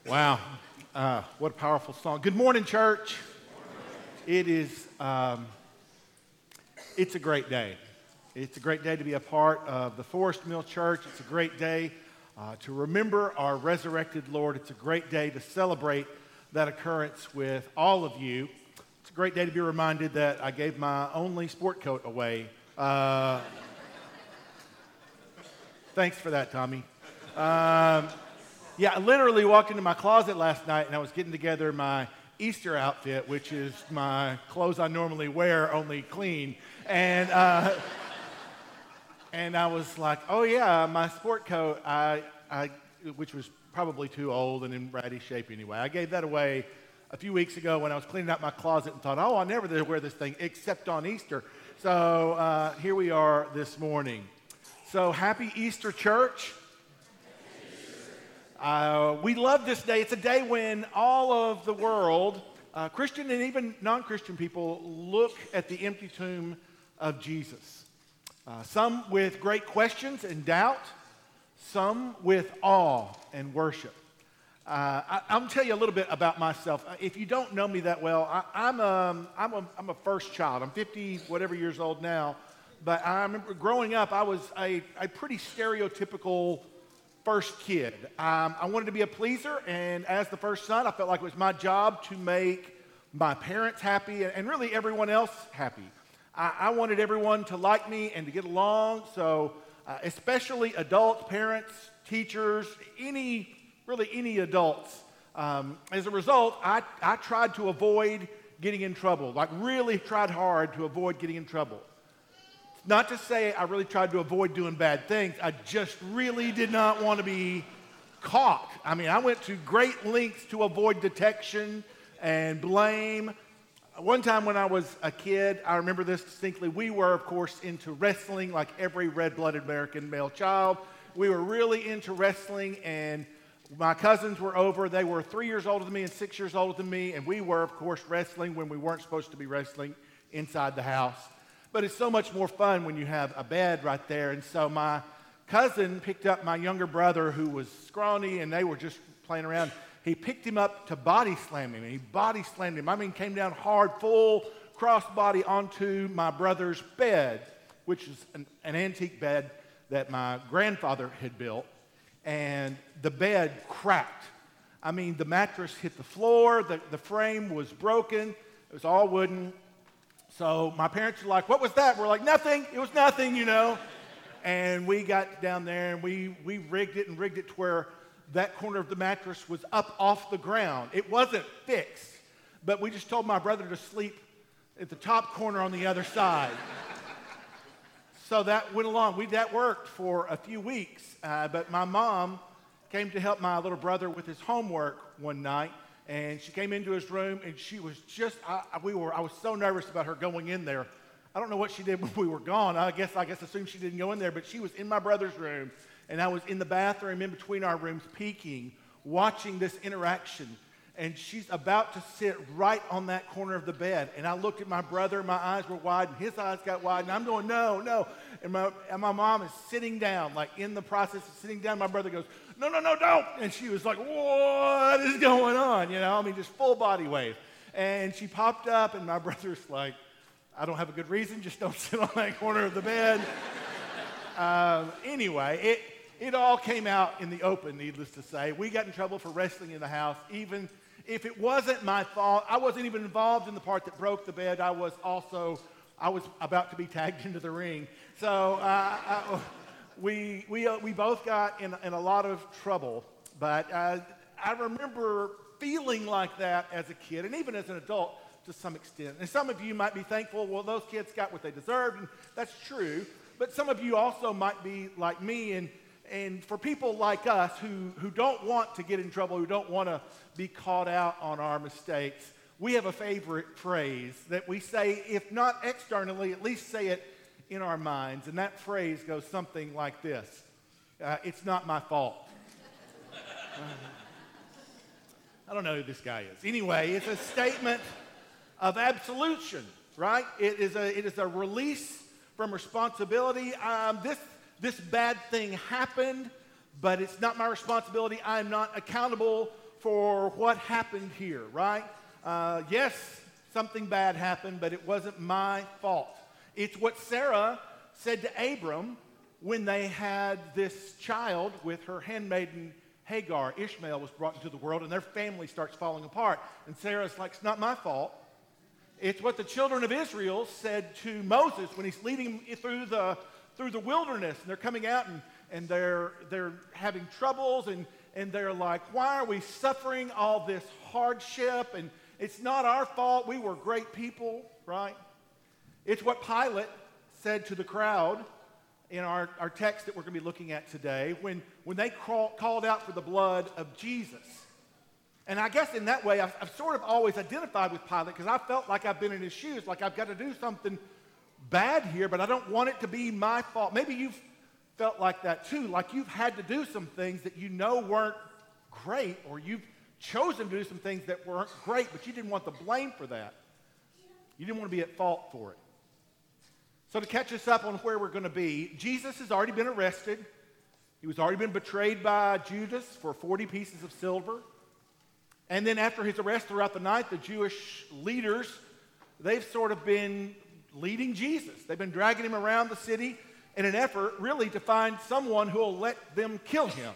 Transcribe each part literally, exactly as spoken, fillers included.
Wow, uh, what a powerful song. Good morning, church. It is, um, it's a great day. It's a great day to be a part of the Forest Mill Church. It's a great day uh, to remember our resurrected Lord. It's a great day to celebrate that occurrence with all of you. It's a great day to be reminded that I gave my only sport coat away. Uh, thanks for that, Tommy. Um, Yeah, I literally walked into my closet last night and I was getting together my Easter outfit, which is my clothes I normally wear, only clean. And uh, and I was like, oh yeah, my sport coat, I, I, which was probably too old and in ratty shape anyway. I gave that away a few weeks ago when I was cleaning out my closet and thought, oh, I'll never wear this thing except on Easter. So uh, here we are this morning. So happy Easter, church. Uh, we love this day. It's a day when all of the world, uh, Christian and even non-Christian people, look at the empty tomb of Jesus. Uh, some with great questions and doubt, some with awe and worship. Uh, I, I'm going to tell you a little bit about myself. If you don't know me that well, I, I'm, a, I'm, a, I'm a first child. I'm fifty whatever years old now. But I remember growing up, I was a, a pretty stereotypical first kid. Um, I wanted to be a pleaser, and as the first son, I felt like it was my job to make my parents happy and, and really everyone else happy. I, I wanted everyone to like me and to get along, so uh, especially adults, parents, teachers, any, really any adults. Um, as a result, I, I tried to avoid getting in trouble, like really tried hard to avoid getting in trouble. Not to say I really tried to avoid doing bad things. I just really did not want to be caught. I mean, I went to great lengths to avoid detection and blame. One time when I was a kid, I remember this distinctly, we were, of course, into wrestling like every red-blooded American male child. We were really into wrestling, and my cousins were over. They were three years older than me and six years older than me, and we were, of course, wrestling when we weren't supposed to be wrestling inside the house. But it's so much more fun when you have a bed right there. And so my cousin picked up my younger brother who was scrawny and they were just playing around. He picked him up to body slam him, and he body slammed him. I mean, came down hard, full crossbody onto my brother's bed, which is an, an antique bed that my grandfather had built. And the bed cracked. I mean, the mattress hit the floor. The, the frame was broken. It was all wooden. So my parents were like, what was that? We're like, nothing. It was nothing, you know. And we got down there and we, we rigged it and rigged it to where that corner of the mattress was up off the ground. It wasn't fixed, but we just told my brother to sleep at the top corner on the other side. So that went along. We, that worked for a few weeks, uh, but my mom came to help my little brother with his homework one night. And she came into his room, and she was just, I, we were, I was so nervous about her going in there. I don't know what she did when we were gone. I guess I guess assumed she didn't go in there, but she was in my brother's room, and I was in the bathroom in between our rooms peeking, watching this interaction. And she's about to sit right on that corner of the bed. And I looked at my brother, my eyes were wide, and his eyes got wide, and I'm going, no, no. And my, and my mom is sitting down, like in the process of sitting down. My brother goes, no, no, no, don't. And she was like, what is going on? You know, I mean, just full body wave. And she popped up, and my brother's like, I don't have a good reason, just don't sit on that corner of the bed. um, anyway, it, it all came out in the open, needless to say. We got in trouble for wrestling in the house, even if it wasn't my fault. I wasn't even involved in the part that broke the bed. I was also, I was about to be tagged into the ring. So uh, I, we we uh, we both got in, in a lot of trouble. But uh, I remember feeling like that as a kid, and even as an adult to some extent. And some of you might be thankful, well, those kids got what they deserved, and that's true. But some of you also might be like me, and And for people like us who, who don't want to get in trouble, who don't want to be caught out on our mistakes, we have a favorite phrase that we say, if not externally, at least say it in our minds. And that phrase goes something like this. Uh, it's not my fault. uh, I don't know who this guy is. Anyway, it's a statement of absolution, right? It is a, it is a release from responsibility. Um, this This bad thing happened, but it's not my responsibility. I'm not accountable for what happened here, right? Uh, yes, something bad happened, but it wasn't my fault. It's what Sarah said to Abram when they had this child with her handmaiden Hagar. Ishmael was brought into the world, and their family starts falling apart. And Sarah's like, it's not my fault. It's what the children of Israel said to Moses when he's leading them through the, through the wilderness. And they're coming out, and, and they're, they're having troubles, and, and they're like, why are we suffering all this hardship? And it's not our fault. We were great people, right? It's what Pilate said to the crowd in our, our text that we're going to be looking at today when, when they crawl, called out for the blood of Jesus. And I guess in that way, I've, I've sort of always identified with Pilate because I felt like I've been in his shoes, like I've got to do something bad here, but I don't want it to be my fault. Maybe you've felt like that too, like you've had to do some things that you know weren't great, or you've chosen to do some things that weren't great, but you didn't want the blame for that. You didn't want to be at fault for it. So to catch us up on where we're going to be, Jesus has already been arrested. He was already been betrayed by Judas for forty pieces of silver. And then after his arrest throughout the night, the Jewish leaders, they've sort of been leading Jesus. They've been dragging him around the city in an effort really to find someone who will let them kill him.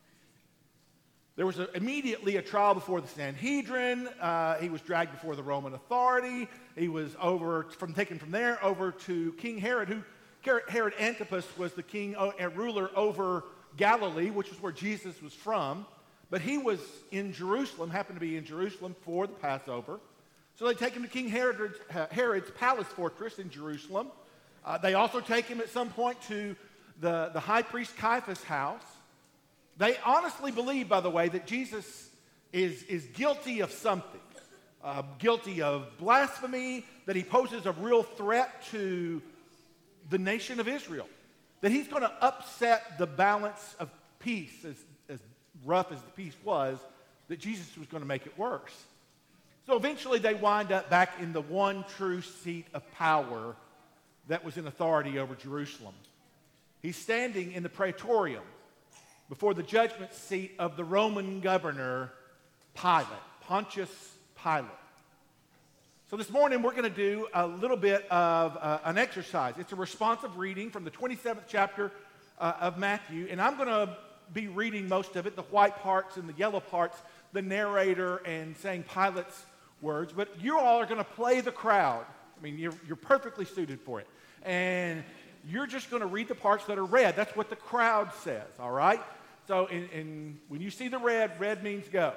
There was a, immediately a trial before the Sanhedrin. Uh, he was dragged before the Roman authority. He was over from taken from there over to King Herod, who Herod Antipas was the king and ruler over Galilee, which is where Jesus was from. But he was in Jerusalem, happened to be in Jerusalem for the Passover. So they take him to King Herod's, uh, Herod's palace fortress in Jerusalem. Uh, they also take him at some point to the, the high priest Caiaphas' house. They honestly believe, by the way, that Jesus is, is guilty of something. Uh, guilty of blasphemy, that he poses a real threat to the nation of Israel. That he's going to upset the balance of peace, as, as rough as the peace was, that Jesus was going to make it worse. So eventually they wind up back in the one true seat of power that was in authority over Jerusalem. He's standing in the praetorium before the judgment seat of the Roman governor, Pilate, Pontius Pilate. So this morning we're going to do a little bit of uh, an exercise. It's a responsive reading from the twenty-seventh chapter uh, of Matthew, and I'm going to be reading most of it, the white parts and the yellow parts, the narrator and saying Pilate's words, but you all are going to play the crowd. I mean, you're, you're perfectly suited for it. And you're just going to read the parts that are red. That's what the crowd says, all right? So in, in, when you see the red, red means go.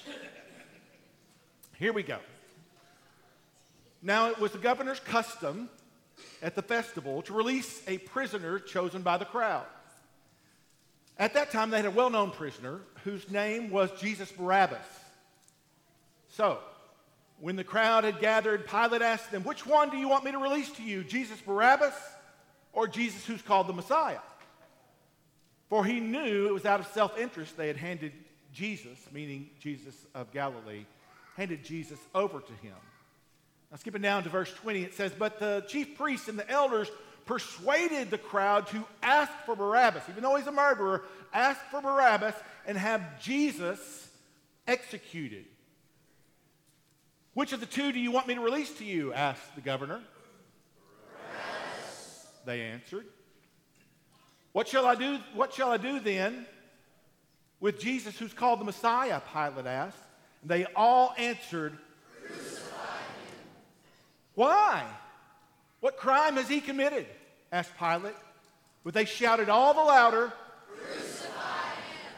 Here we go. Now it was the governor's custom at the festival to release a prisoner chosen by the crowd. At that time, they had a well-known prisoner whose name was Jesus Barabbas. So, when the crowd had gathered, Pilate asked them, which one do you want me to release to you, Jesus Barabbas or Jesus who's called the Messiah? For he knew it was out of self-interest they had handed Jesus, meaning Jesus of Galilee, handed Jesus over to him. Now, skipping down to verse twenty, it says, but the chief priests and the elders persuaded the crowd to ask for Barabbas, even though he's a murderer, ask for Barabbas and have Jesus executed. Which of the two do you want me to release to you? Asked the governor. Barabbas, they answered. What shall I do? What shall I do then with Jesus who's called the Messiah? Pilate asked. And they all answered, crucify him. Why? What crime has he committed? Asked Pilate. But they shouted all the louder, crucify him.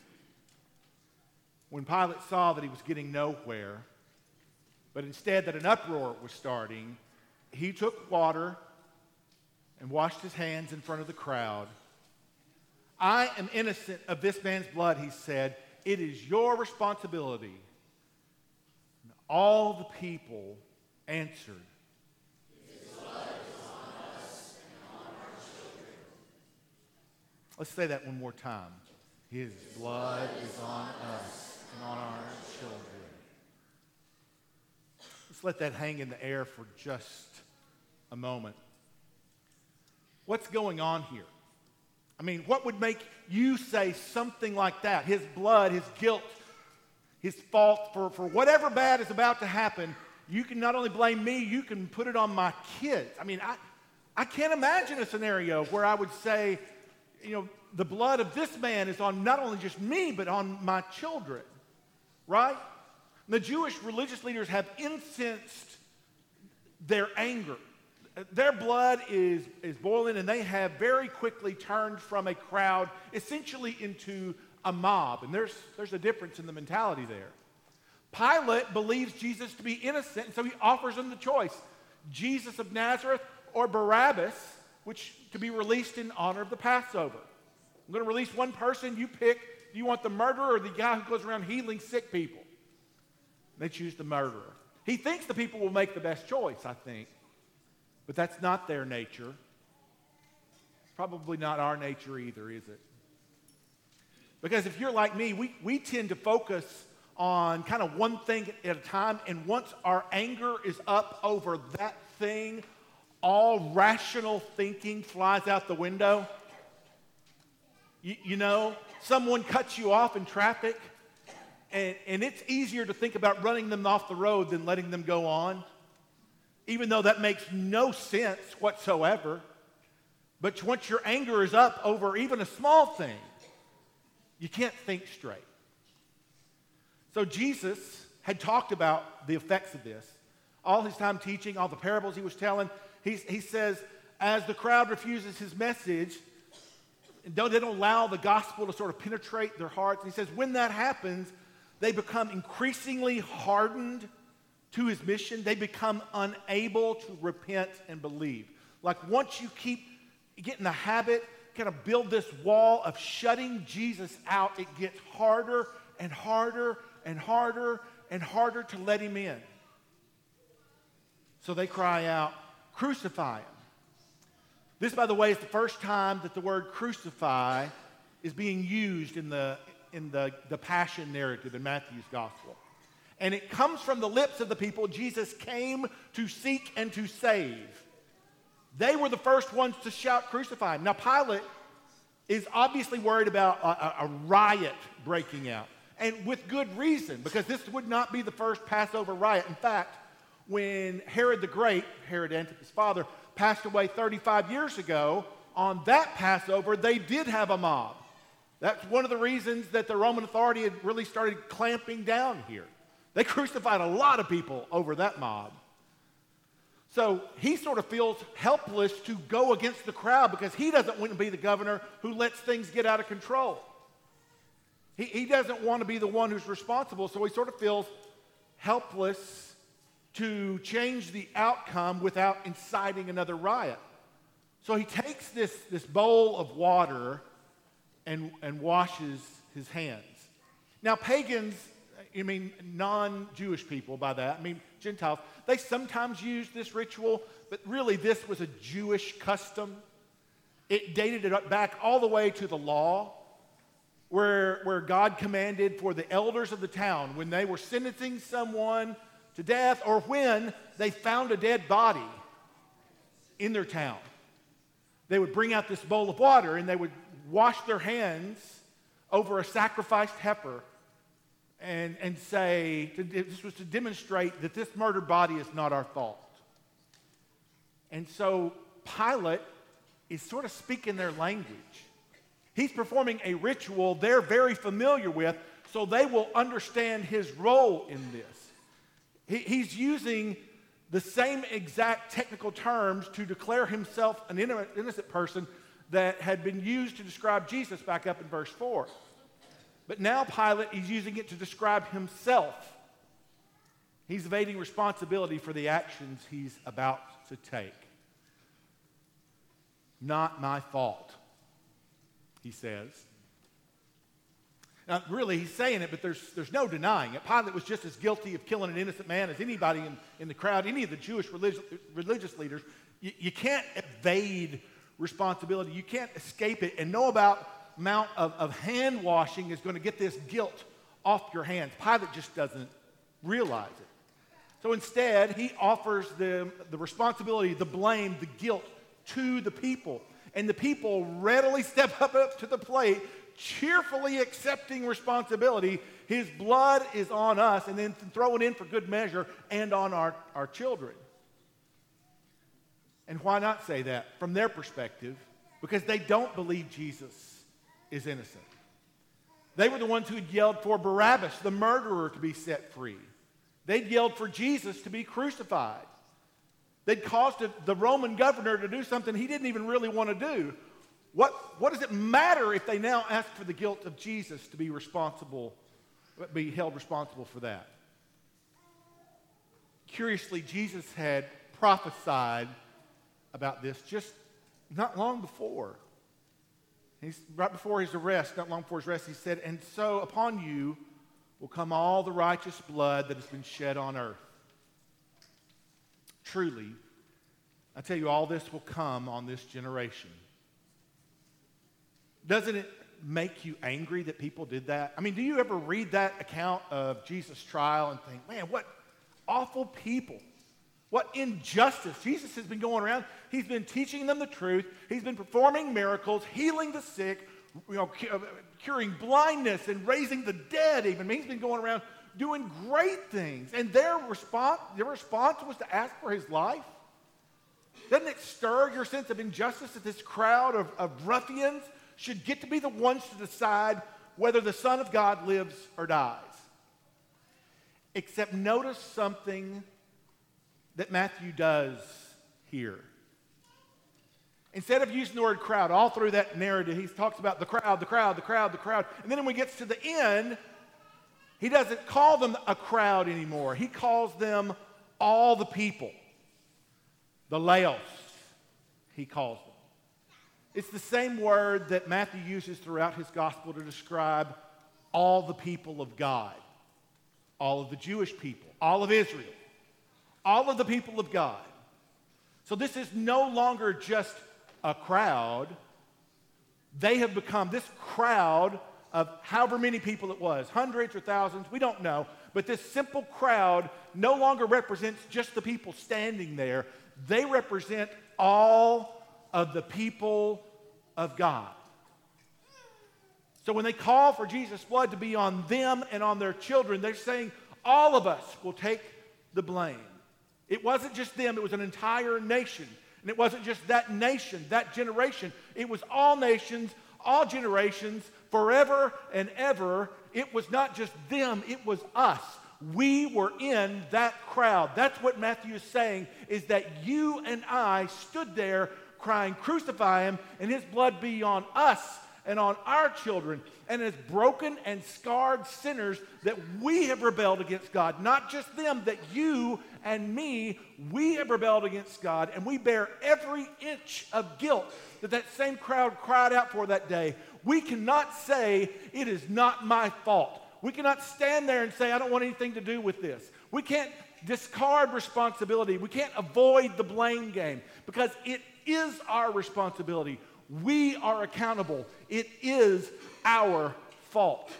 When Pilate saw that he was getting nowhere, but instead that an uproar was starting, he took water and washed his hands in front of the crowd. I am innocent of this man's blood, he said. It is your responsibility. And all the people answered, let's say that one more time. His blood is on us and on our children. Let's let that hang in the air for just a moment. What's going on here? I mean, what would make you say something like that? His blood, his guilt his fault for, for whatever bad is about to happen, you can not only blame me, you can put it on my kids. I mean, I, I can't imagine a scenario where I would say, you know, the blood of this man is on not only just me, but on my children, right? The Jewish religious leaders have incensed their anger. Their blood is, is boiling, and they have very quickly turned from a crowd essentially into a mob. And there's, there's a difference in the mentality there. Pilate believes Jesus to be innocent, and so he offers them the choice, Jesus of Nazareth or Barabbas, which to be released in honor of the Passover. I'm going to release one person. You pick. Do you want the murderer or the guy who goes around healing sick people? They choose the murderer. He thinks the people will make the best choice, I think. But that's not their nature. Probably not our nature either, is it? Because if you're like me, we, we tend to focus on kind of one thing at a time, and once our anger is up over that thing, all rational thinking flies out the window. You, you know, someone cuts you off in traffic, and, and it's easier to think about running them off the road than letting them go on, even though that makes no sense whatsoever. But once your anger is up over even a small thing, you can't think straight. So Jesus had talked about the effects of this. All his time teaching, all the parables he was telling, he, he says, as the crowd refuses his message, don't, they don't allow the gospel to sort of penetrate their hearts. He says, when that happens, they become increasingly hardened to his mission. They become unable to repent and believe. Like once you keep get in the habit, kind of build this wall of shutting Jesus out, it gets harder and harder and harder and harder to let him in. So they cry out, crucify him. This, by the way, is the first time that the word crucify is being used in the, in the, the Passion narrative in Matthew's gospel. And it comes from the lips of the people Jesus came to seek and to save. They were the first ones to shout, crucify him. Now, Pilate is obviously worried about a, a, a riot breaking out. And with good reason, because this would not be the first Passover riot. In fact, when Herod the Great, Herod Antipas' father, passed away thirty-five years ago, on that Passover, they did have a mob. That's one of the reasons that the Roman authority had really started clamping down here. They crucified a lot of people over that mob. So he sort of feels helpless to go against the crowd because he doesn't want to be the governor who lets things get out of control. He, he doesn't want to be the one who's responsible, so he sort of feels helpless to change the outcome without inciting another riot. So he takes this, this bowl of water and, and washes his hands. Now, pagans, I mean non-Jewish people by that, I mean Gentiles, they sometimes used this ritual, but really this was a Jewish custom. It dated it back all the way to the law, where, where God commanded for the elders of the town, when they were sentencing someone to death or when they found a dead body in their town, they would bring out this bowl of water and they would wash their hands over a sacrificed heifer and, and say, this was to demonstrate that this murdered body is not our fault. And so Pilate is sort of speaking their language. He's performing a ritual they're very familiar with, so they will understand his role in this. He, he's using the same exact technical terms to declare himself an innocent person that had been used to describe Jesus back up in verse four. But now Pilate is using it to describe himself. He's evading responsibility for the actions he's about to take. Not my fault, he says. Now, really, he's saying it, but there's, there's no denying it. Pilate was just as guilty of killing an innocent man as anybody in, in the crowd, any of the Jewish religious, religious leaders. You, you can't evade responsibility. You can't escape it. And no about amount of, of hand washing is going to get this guilt off your hands. Pilate just doesn't realize it. So instead, he offers them the responsibility, the blame, the guilt to the people. And the people readily step up, up to the plate, cheerfully accepting responsibility. His blood is on us, and then throw it in for good measure and on our, our children. And why not say that from their perspective? Because they don't believe Jesus is innocent. They were the ones who had yelled for Barabbas, the murderer, to be set free. They'd yelled for Jesus to be crucified. They'd caused the Roman governor to do something he didn't even really want to do. What, what does it matter if they now ask for the guilt of Jesus to be responsible, be held responsible for that? Curiously, Jesus had prophesied about this just not long before. He's, right before his arrest, not long before his arrest, he said, "And so upon you will come all the righteous blood that has been shed on earth." Truly, I tell you, all this will come on this generation. Doesn't it make you angry that people did that? I mean, do you ever read that account of Jesus' trial and think, man, what awful people, what injustice. Jesus has been going around. He's been teaching them the truth. He's been performing miracles, healing the sick, you know, curing blindness and raising the dead even. I mean, he's been going around doing great things. And their response, their response was to ask for his life. Doesn't it stir your sense of injustice that this crowd of, of ruffians should get to be the ones to decide whether the Son of God lives or dies? Except notice something that Matthew does here. Instead of using the word crowd all through that narrative, he talks about the crowd, the crowd, the crowd, the crowd. And then when he gets to the end, he doesn't call them a crowd anymore. He calls them all the people. The laos, he calls them. It's the same word that Matthew uses throughout his gospel to describe all the people of God, all of the Jewish people, all of Israel, all of the people of God. So this is no longer just a crowd. They have become this crowd of however many people it was, hundreds or thousands, we don't know. But this simple crowd no longer represents just the people standing there. They represent all of the people of God. So when they call for Jesus' blood to be on them and on their children, they're saying all of us will take the blame. It wasn't just them, it was an entire nation. And it wasn't just that nation, that generation. It was all nations, all generations, forever and ever. It was not just them, it was us. We were in that crowd. That's what Matthew is saying, is that you and I stood there crying, "Crucify him, and his blood be on us and on our children." And as broken and scarred sinners that we have rebelled against God, not just them, that you and me, we have rebelled against God, and we bear every inch of guilt that that same crowd cried out for that day. We cannot say, "It is not my fault." We cannot stand there and say, "I don't want anything to do with this." We can't discard responsibility. We can't avoid the blame game, because it is our responsibility. We are accountable. It is our fault.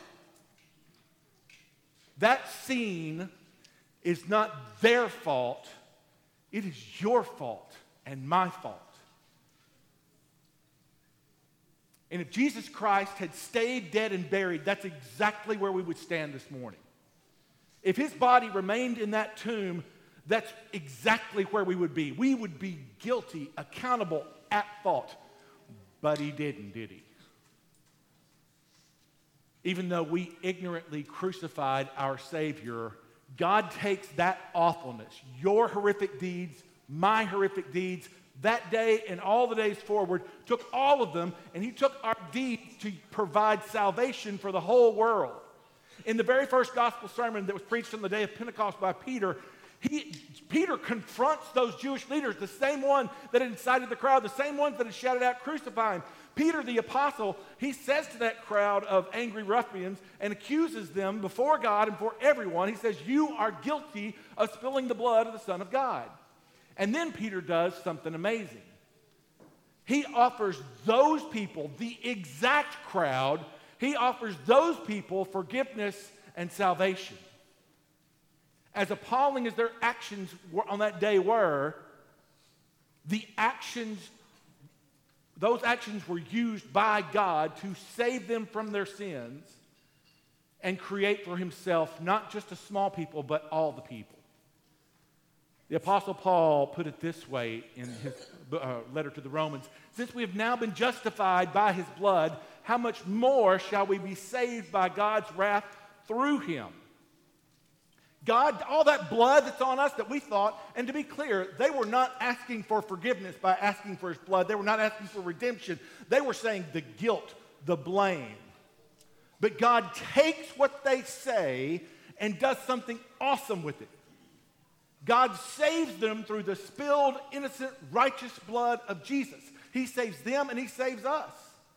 That scene is not their fault. It is your fault and my fault. And if Jesus Christ had stayed dead and buried, that's exactly where we would stand this morning. If his body remained in that tomb, that's exactly where we would be. We would be guilty, accountable, at fault. But he didn't, did he? Even though we ignorantly crucified our Savior, God takes that awfulness, your horrific deeds, my horrific deeds, that day and all the days forward, took all of them, and he took our deeds to provide salvation for the whole world. In the very first gospel sermon that was preached on the day of Pentecost by Peter, he, Peter confronts those Jewish leaders, the same one that had incited the crowd, the same ones that had shouted out, "Crucify him." Peter the apostle, he says to that crowd of angry ruffians and accuses them before God and before everyone. He says, "You are guilty of spilling the blood of the Son of God." And then Peter does something amazing. He offers those people, the exact crowd, he offers those people forgiveness and salvation. As appalling as their actions were on that day were, the actions those actions were used by God to save them from their sins and create for himself not just a small people, but all the people. The Apostle Paul put it this way in his uh, letter to the Romans: since we have now been justified by his blood, how much more shall we be saved by God's wrath through him? God, all that blood that's on us that we thought, and to be clear, they were not asking for forgiveness by asking for his blood. They were not asking for redemption. They were saying the guilt, the blame. But God takes what they say and does something awesome with it. God saves them through the spilled, innocent, righteous blood of Jesus. He saves them and he saves us.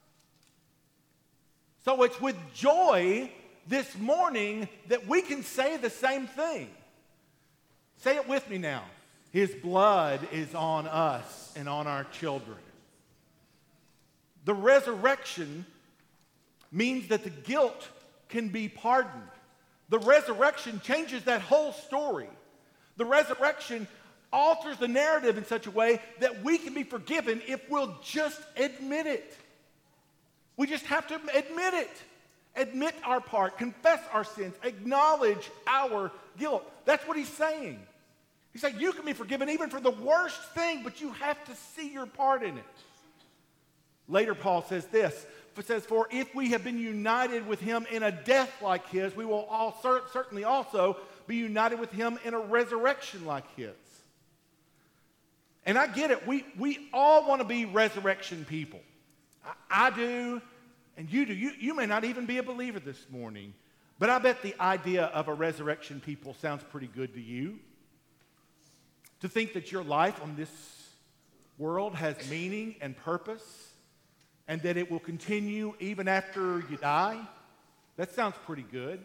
So it's with joy this morning that we can say the same thing. Say it with me now. His blood is on us and on our children. The resurrection means that the guilt can be pardoned. The resurrection changes that whole story. The resurrection alters the narrative in such a way that we can be forgiven if we'll just admit it. We just have to admit it. Admit our part, confess our sins, acknowledge our guilt. That's what he's saying. He's saying you can be forgiven even for the worst thing, but you have to see your part in it. Later, Paul says this. It says, for if we have been united with him in a death like his, we will all cer- certainly also be united with him in a resurrection like his. And I get it. We, we all want to be resurrection people. I, I do. And you do. You, you may not even be a believer this morning, but I bet the idea of a resurrection people sounds pretty good to you. To think that your life on this world has meaning and purpose, and that it will continue even after you die, that sounds pretty good.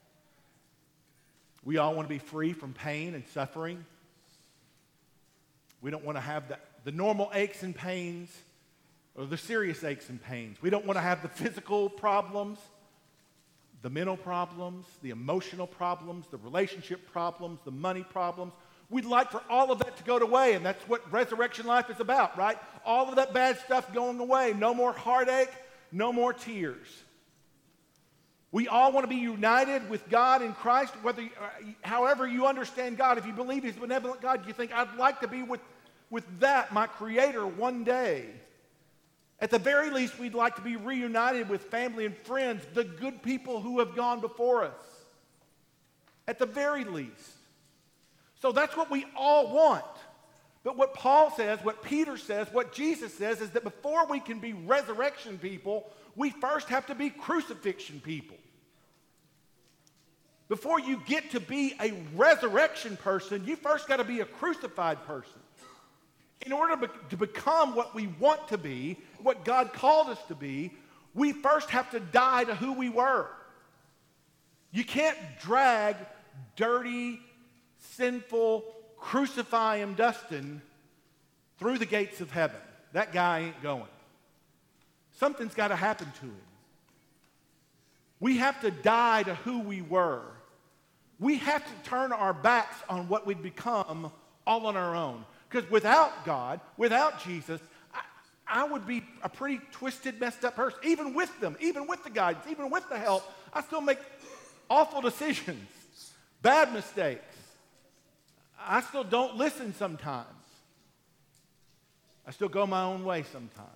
We all want to be free from pain and suffering. We don't want to have the, the normal aches and pains, or the serious aches and pains. We don't want to have the physical problems, the mental problems, the emotional problems, the relationship problems, the money problems. We'd like for all of that to go away, and that's what resurrection life is about, right? All of that bad stuff going away. No more heartache, no more tears. We all want to be united with God in Christ, whether, however you understand God. If you believe he's a benevolent God, you think, I'd like to be with, with that, my Creator, one day. At the very least, we'd like to be reunited with family and friends, the good people who have gone before us. At the very least. So that's what we all want. But what Paul says, what Peter says, what Jesus says is that before we can be resurrection people, we first have to be crucifixion people. Before you get to be a resurrection person, you first got to be a crucified person. In order to, be, to become what we want to be, what God called us to be, we first have to die to who we were. You can't drag dirty, sinful, crucify him Dustin through the gates of heaven. That guy ain't going. Something's got to happen to him. We have to die to who we were. We have to turn our backs on what we'd become all on our own. Because without God, without Jesus, I, I would be a pretty twisted, messed up person. Even with them, even with the guidance, even with the help, I still make awful decisions, bad mistakes. I still don't listen sometimes. I still go my own way sometimes.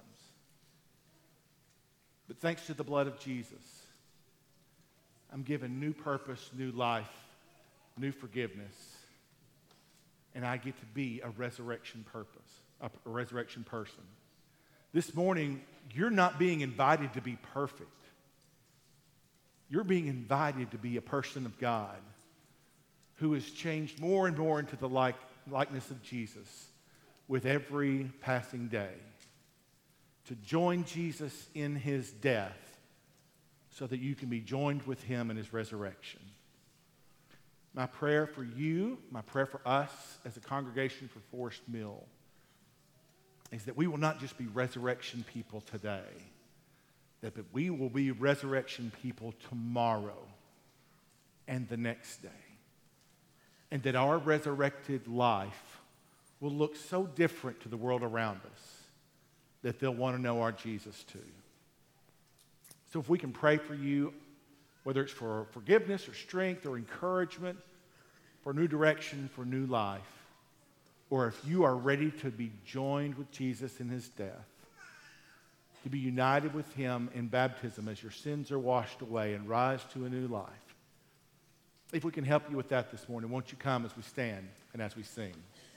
But thanks to the blood of Jesus, I'm given new purpose, new life, new forgiveness. And I get to be a resurrection purpose, a, a resurrection person. This morning, you're not being invited to be perfect. You're being invited to be a person of God who is changed more and more into the like, likeness of Jesus with every passing day. To join Jesus in his death so that you can be joined with him in his resurrection. My prayer for you, my prayer for us as a congregation for Forest Mill is that we will not just be resurrection people today, that but we will be resurrection people tomorrow and the next day. And that our resurrected life will look so different to the world around us that they'll want to know our Jesus too. So if we can pray for you, whether it's for forgiveness or strength or encouragement, for new direction, for new life, or if you are ready to be joined with Jesus in his death, to be united with him in baptism as your sins are washed away and rise to a new life. If we can help you with that this morning, won't you come as we stand and as we sing?